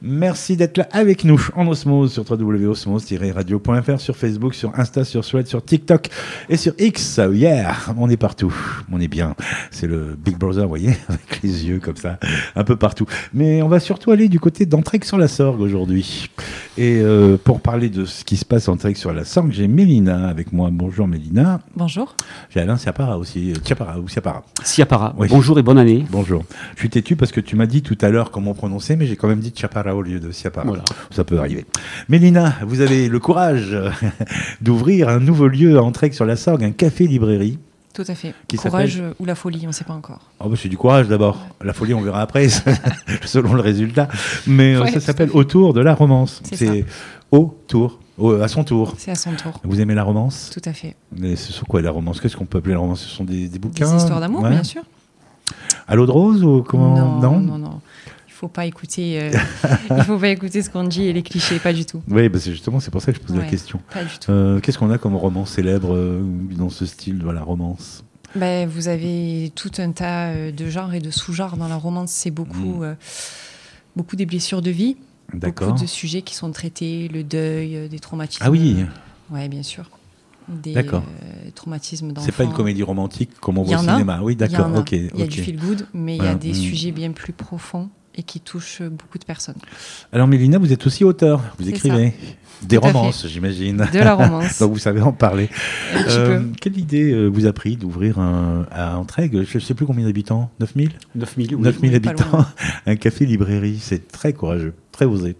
Merci d'être là avec nous en osmose sur www.osmose-radio.fr, sur Facebook, sur Insta, sur Threads, sur TikTok et sur X. Oh yeah, on est partout, on est bien. C'est le Big Brother, vous voyez, avec les yeux comme ça, un peu partout. Mais on va surtout aller du côté d'Entraigues-sur-la-Sorgue aujourd'hui. Et pour parler de ce qui se passe à Entraigues-sur-la-Sorgue, j'ai Mélina avec moi. Bonjour Mélina. Bonjour. J'ai Alain Siapara aussi. Siapara. Siapara. Oui. Bonjour et bonne année. Bonjour. Je suis têtu parce que tu m'as dit tout à l'heure comment prononcer, mais j'ai quand même dit Siapara au lieu de Siapara. Voilà. Ça peut arriver. Mélina, vous avez le courage d'ouvrir un nouveau lieu à Entraigues-sur-la-Sorgue, un café-librairie. Tout à fait. Qui courage ou la folie, on ne sait pas encore. Oh bah c'est du courage d'abord. La folie, on verra après, selon le résultat. Mais ouais, ça s'appelle Autour de la romance. C'est autour. À son tour. C'est à son tour. Vous aimez la romance ? Tout à fait. Mais ce sont quoi la romance ? Qu'est-ce qu'on peut appeler la romance ? Ce sont des bouquins ? Des histoires d'amour, bien sûr. À l'eau de rose ou comment ? Non. Il faut pas écouter ce qu'on dit et les clichés, pas du tout. Oui, bah c'est pour ça que je pose la question. Pas du tout. Qu'est-ce qu'on a comme roman célèbre dans ce style de la romance ? Vous avez tout un tas de genres et de sous-genres dans la romance. C'est beaucoup des blessures de vie, beaucoup de sujets qui sont traités, le deuil, des traumatismes. Ah oui. Oui, bien sûr. Des traumatismes d'enfants. C'est pas une comédie romantique comme on voit au cinéma. Oui, d'accord. Il y a du feel good, mais il y a des sujets bien plus profonds et qui touchent beaucoup de personnes. Alors Mélina, vous êtes aussi auteur, vous écrivez des romances, j'imagine. De la romance. Donc vous savez en parler. Un petit peu. Quelle idée vous a pris d'ouvrir à Entraigues, je ne sais plus combien d'habitants, 9000 9000, oui. 9000 habitants, un café-librairie, c'est très courageux, très osé.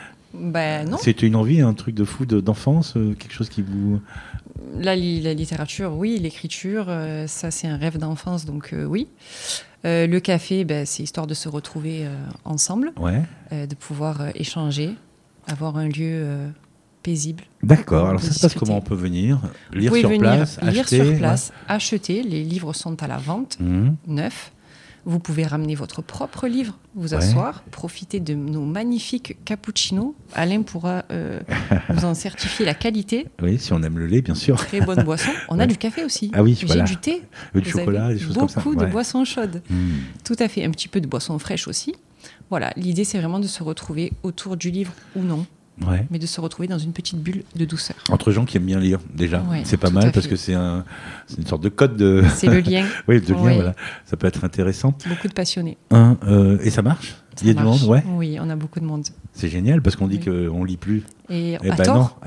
Non. C'était une envie, un truc de fou d'enfance, quelque chose qui vous... La littérature, oui, l'écriture, ça c'est un rêve d'enfance, donc oui. Le café, c'est histoire de se retrouver ensemble, de pouvoir échanger, avoir un lieu paisible. D'accord, alors ça se passe comment on peut venir ? Lire sur place, acheter, les livres sont à la vente, neufs. Vous pouvez ramener votre propre livre, vous asseoir, profiter de nos magnifiques cappuccinos. Alain pourra vous en certifier la qualité. Oui, si on aime le lait, bien sûr. Très bonne boisson. On a du café aussi. Ah oui, j'ai du thé. Du chocolat, des choses comme ça. Beaucoup de boissons chaudes. Tout à fait. Un petit peu de boissons fraîches aussi. Voilà, l'idée, c'est vraiment de se retrouver autour du livre ou non. Mais de se retrouver dans une petite bulle de douceur. Entre gens qui aiment bien lire, déjà. C'est pas mal parce que c'est une sorte de code de... C'est le lien. Oui, de lien, voilà. Ça peut être intéressant. Beaucoup de passionnés. Et ça marche ? Il y a du monde, Oui, on a beaucoup de monde. C'est génial parce qu'on dit qu'on ne lit plus. Et à tort.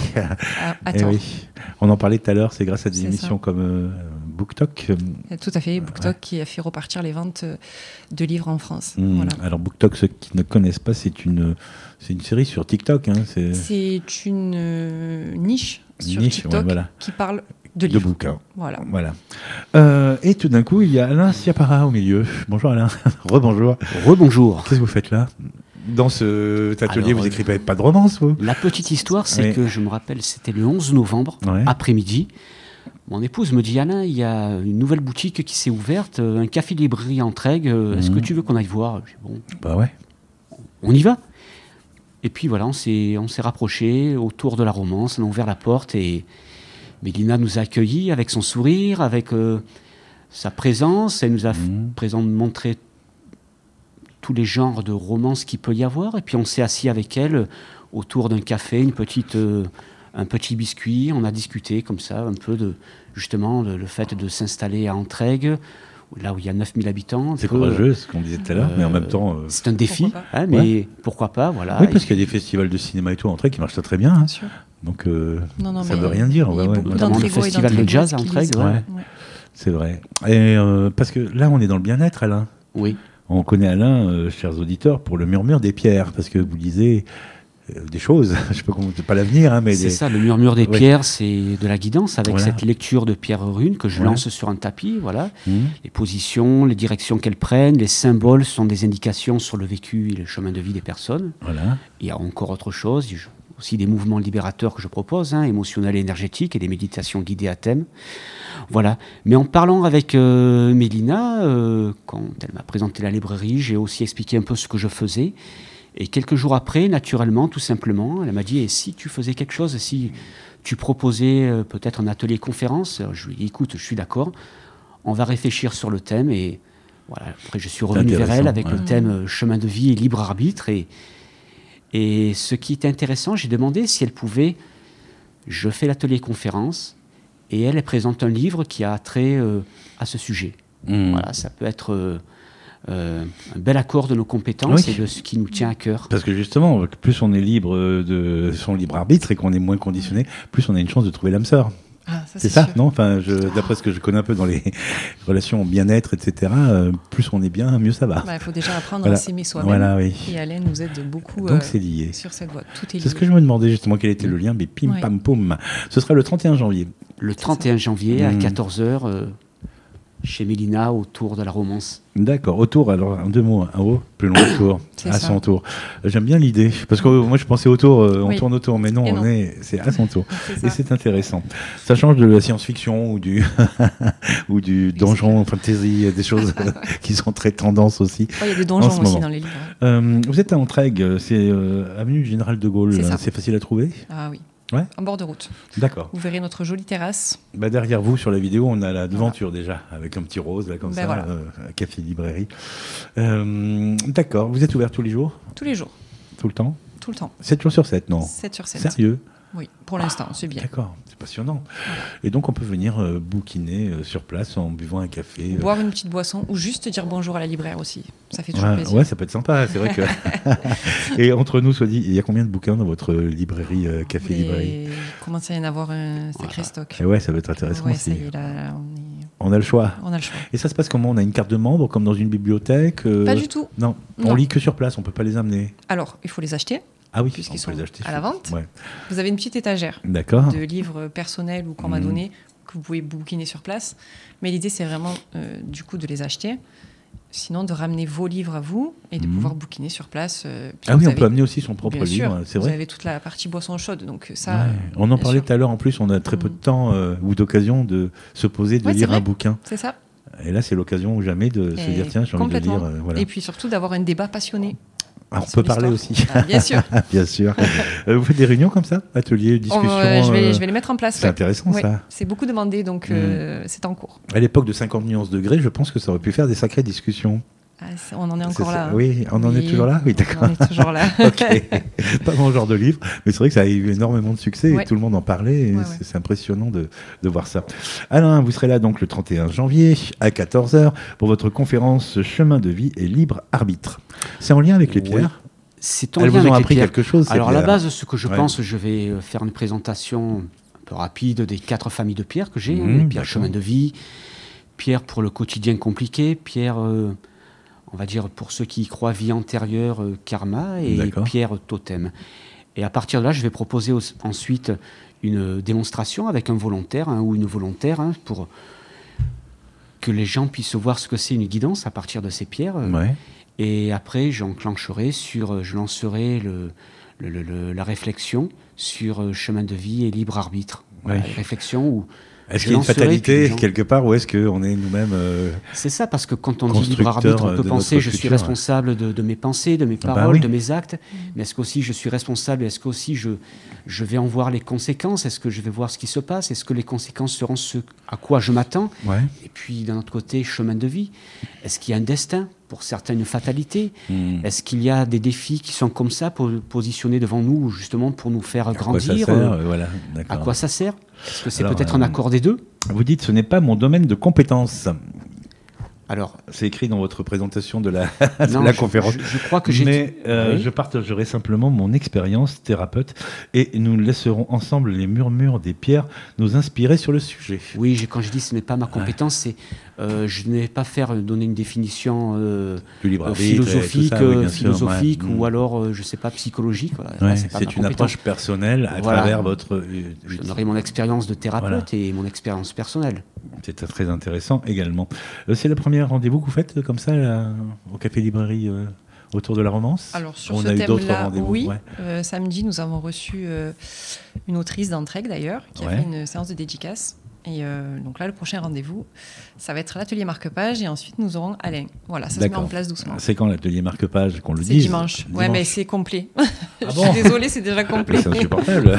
À tort. On en parlait tout à l'heure, c'est grâce à des émissions comme BookTok. Tout à fait, BookTok qui a fait repartir les ventes de livres en France. Voilà. Alors BookTok, ceux qui ne connaissent pas, c'est une série sur TikTok. C'est une niche sur TikTok qui parle de livres. De bouquins. Voilà. Et tout d'un coup, il y a Alain Siapara au milieu. Bonjour Alain. Rebonjour. Rebonjour. Qu'est-ce que vous faites là ? Dans cet atelier, vous n'écrivez pas de romance, vous ? La petite histoire, c'est que je me rappelle, c'était le 11 novembre, après-midi. Mon épouse me dit, Alain, il y a une nouvelle boutique qui s'est ouverte, un café-librairie Entraigues. Est-ce que tu veux qu'on aille voir ? Bon, on y va. Et puis voilà, on s'est rapprochés autour de la romance, on a ouvert la porte et Mélina nous a accueillis avec son sourire, avec sa présence. Elle nous a montré tous les genres de romances qu'il peut y avoir. Et puis on s'est assis avec elle autour d'un café, un petit biscuit. On a discuté comme ça un peu de justement le fait de s'installer à Entraigues, là où il y a 9000 habitants. C'est courageux, ce qu'on disait tout à l'eur, mais en même temps... c'est un défi, mais pourquoi pas, voilà. Oui, parce qu'il y a des festivals de cinéma et tout à Entraigues qui marchent très bien. Bien sûr. Donc ça ne veut rien dire. Notamment le festival de jazz à Entraigues. C'est vrai. Et parce que là, on est dans le bien-être, Alain. Oui. On connaît Alain, chers auditeurs, pour le murmure des pierres, parce que vous lisez des choses, je ne sais pas comment, c'est pas l'avenir, mais... C'est ça, le murmure des pierres, c'est de la guidance, avec cette lecture de Pierre Rune que je lance sur un tapis, Les positions, les directions qu'elles prennent, les symboles sont des indications sur le vécu et le chemin de vie des personnes. Il y a encore autre chose, aussi des mouvements libérateurs que je propose, émotionnels et énergétiques, et des méditations guidées à thème. Voilà. Mais en parlant avec Mélina, quand elle m'a présenté la librairie, j'ai aussi expliqué un peu ce que je faisais. Et quelques jours après, naturellement, tout simplement, elle m'a dit « Et si tu faisais quelque chose, si tu proposais peut-être un atelier conférence ?» Je lui ai dit « Écoute, je suis d'accord, on va réfléchir sur le thème. » Et voilà, après, je suis revenu vers elle avec le thème chemin de vie et libre arbitre. Et Et ce qui est intéressant, j'ai demandé si elle pouvait... Je fais l'atelier conférence et elle présente un livre qui a trait à ce sujet. Voilà, ça peut être un bel accord de nos compétences et de ce qui nous tient à cœur. Parce que justement, plus on est libre de son libre arbitre et qu'on est moins conditionné, plus on a une chance de trouver l'âme sœur. Ah, c'est ça, non, enfin, d'après ce que je connais un peu dans les relations bien-être, etc., plus on est bien, mieux ça va. Il faut déjà apprendre à s'aimer soi-même. Voilà, oui. Et Alain nous aide beaucoup donc c'est lié. sur cette voie. Tout est lié. C'est ce que je me demandais justement, quel était le lien, mais pim, pam, poum. Ce sera le 31 janvier. Le 31 janvier à 14h, chez Mélina, autour de la Romance. D'accord, autour, alors en 2 mots, un haut, plus long autour, à son tour. J'aime bien l'idée, parce que moi je pensais autour, on tourne autour, mais non, c'est à son tour. Et c'est intéressant. Ça change de la science-fiction ou du, ou du donjon, fantasy, des choses qui sont très tendances aussi. Il y a des donjons aussi dans les livres. Vous êtes à Entraigues, c'est avenue Général de Gaulle, c'est facile à trouver ? Ah oui. Ouais. En bord de route. D'accord. Vous verrez notre jolie terrasse. Derrière vous, sur la vidéo, on a la devanture déjà, avec un petit rose, là, comme ça, café-librairie. D'accord. Vous êtes ouvert tous les jours ? Tous les jours. Tout le temps ? Tout le temps. 7 jours sur 7, non ? 7 sur 7. Sérieux ? Oui, pour l'instant, c'est bien. D'accord, c'est passionnant. Et donc, on peut venir bouquiner sur place en buvant un café. Boire une petite boisson ou juste dire bonjour à la libraire aussi. Ça fait toujours plaisir. Ouais, ça peut être sympa, c'est vrai que... Et entre nous, soit dit, il y a combien de bouquins dans votre librairie, café-librairie ? Il commence à y en avoir un sacré stock. Et ouais, ça va être intéressant aussi. Ça y est, là, on a le choix. On a le choix. Et ça se passe comment ? On a une carte de membre, comme dans une bibliothèque Pas du tout. Non, on lit que sur place, on ne peut pas les amener. Alors, il faut les acheter. Ah oui, puisqu'ils sont les acheter à la vente. Ouais. Vous avez une petite étagère de livres personnels ou qu'on m'a donné que vous pouvez bouquiner sur place. Mais l'idée, c'est vraiment du coup de les acheter. Sinon, de ramener vos livres à vous et de pouvoir bouquiner sur place. Ah oui, on peut amener aussi son propre livre, c'est vrai. Vous avez toute la partie boisson chaude, donc ça. Ouais. On en parlait tout à l'heure. En plus, on a très peu de temps ou d'occasion de se poser, de lire un bouquin. C'est ça. Et là, c'est l'occasion ou jamais de se dire tiens, j'ai envie de lire. Voilà. Et puis surtout d'avoir un débat passionné. Alors, on peut parler aussi. Ah, bien sûr. Bien sûr. Vous faites des réunions comme ça ? Ateliers, discussions je vais les mettre en place. C'est intéressant, ça. C'est beaucoup demandé, donc c'est en cours. À l'époque de 50 nuances degrés, je pense que ça aurait pu faire des sacrées discussions. On en est encore là. Oui, on en est toujours là. Oui, d'accord. On est toujours là. Ok. Pas mon genre de livre, mais c'est vrai que ça a eu énormément de succès et tout le monde en parlait. Et c'est impressionnant de voir ça. Alain, vous serez là donc le 31 janvier à 14h pour votre conférence Chemin de vie et libre arbitre. C'est en lien avec les pierres ? C'est en lien avec les pierres. Elles vous ont appris quelque chose ? Alors à la base, ce que je pense, je vais faire une présentation un peu rapide des 4 familles de pierres que j'ai. Pierre Chemin de vie, pierre pour le quotidien compliqué, pierre... on va dire pour ceux qui y croient vie antérieure, karma, et pierre totem. Et à partir de là, je vais proposer ensuite une démonstration avec un volontaire ou une volontaire pour que les gens puissent voir ce que c'est une guidance à partir de ces pierres. Et après, je lancerai la réflexion sur chemin de vie et libre arbitre. Voilà, réflexion où... Est-ce qu'il y a une fatalité quelque part ou est-ce qu'on est nous-mêmes C'est ça, parce que quand on dit libre arbitre, on peut penser je suis responsable de mes pensées, de mes paroles, de mes actes, mais est-ce qu'aussi je suis responsable, est-ce qu'aussi je vais en voir les conséquences, est-ce que je vais voir ce qui se passe, est-ce que les conséquences seront ce à quoi je m'attends ? Et puis d'un autre côté, chemin de vie, est-ce qu'il y a un destin ? Pour certains, une fatalité. Est-ce qu'il y a des défis qui sont comme ça, positionnés devant nous, justement pour nous faire grandir ? À quoi ça sert ? Est-ce que c'est peut-être un accord des deux ? Vous dites, ce n'est pas mon domaine de compétence. Alors, c'est écrit dans votre présentation de la conférence. Je crois que j'ai. Mais je partagerai simplement mon expérience thérapeute et nous laisserons ensemble les murmures des pierres nous inspirer sur le sujet. Oui, quand je dis ce n'est pas ma compétence, c'est je n'ai pas donner une définition philosophique ou alors je sais pas psychologique. Voilà. C'est une approche personnelle à travers votre. Je donnerai mon expérience de thérapeute et mon expérience personnelle. C'est très intéressant également. C'est le premier rendez-vous que vous faites comme ça au Café Librairie autour de la Romance ? Alors sur ce thème-là, oui. Samedi, nous avons reçu une autrice d'Entraigues d'ailleurs qui a fait une séance de dédicace. Et donc là, le prochain rendez-vous, ça va être l'atelier marque-page et ensuite nous aurons Alain. Voilà, ça se met en place doucement. C'est quand l'atelier marque-page qu'on le dit ? C'est dimanche. Ouais, mais c'est complet. Je suis désolée, c'est déjà complet. C'est insupportable.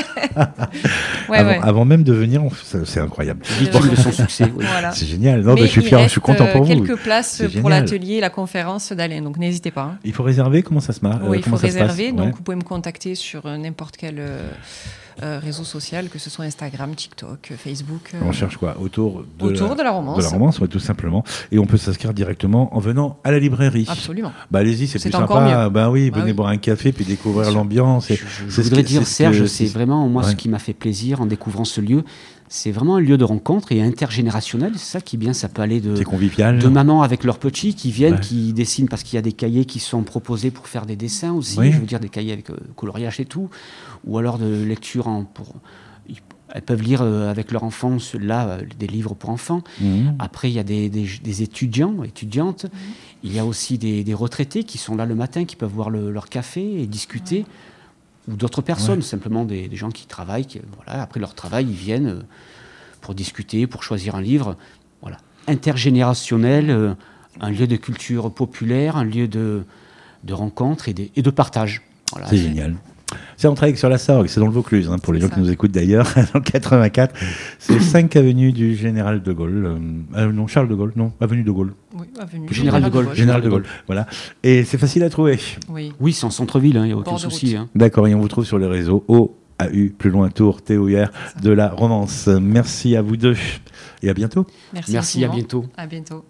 Avant même de venir, c'est incroyable. Victime de son succès. Oui. Voilà. C'est génial. Non, mais je suis fier, je suis content pour vous. Il reste quelques places pour l'atelier et la conférence d'Alain, donc n'hésitez pas. Il faut réserver, comment ça se marche? Oui, il faut réserver, donc vous pouvez me contacter sur n'importe quel réseau social, que ce soit Instagram, TikTok, Facebook. On cherche quoi? Autour de la romance. De la romance, tout simplement. Et on peut s'inscrire directement en venant à la librairie. Absolument. Allez-y, c'est plus sympa. Venez boire un café puis découvrir l'ambiance. Je voudrais dire, Serge, c'est vraiment moi ce qui m'a fait plaisir en découvrant ce lieu. C'est vraiment un lieu de rencontre et intergénérationnel. C'est ça qui est bien. Ça peut aller de mamans avec leurs petits qui viennent, qui dessinent parce qu'il y a des cahiers qui sont proposés pour faire des dessins aussi. Je veux dire, des cahiers avec coloriage et tout. Ou alors de lecture elles peuvent lire avec leur enfant des livres pour enfants. Après, il y a des étudiants, étudiantes. Il y a aussi des retraités qui sont là le matin, qui peuvent boire leur café et discuter. Ou d'autres personnes, simplement des gens qui travaillent. Après leur travail, ils viennent pour discuter, pour choisir un livre. Voilà. Intergénérationnel, un lieu de culture populaire, un lieu de rencontre et de partage. Voilà. C'est génial. C'est en Trègues sur la Sorgue, c'est dans le Vaucluse, pour les gens qui nous écoutent d'ailleurs, dans le 84. C'est 5 avenue du Général de Gaulle. Non, Charles de Gaulle, non, avenue de Gaulle. Oui, avenue Général de Gaulle. Général de Gaulle, voilà. Et c'est facile à trouver. Oui, c'est en centre-ville, il n'y a aucun souci. D'accord, et on vous trouve sur les réseaux OAU, plus loin Tours, TOUR, de la romance. Merci à vous deux et à bientôt. Merci, à bientôt. À bientôt.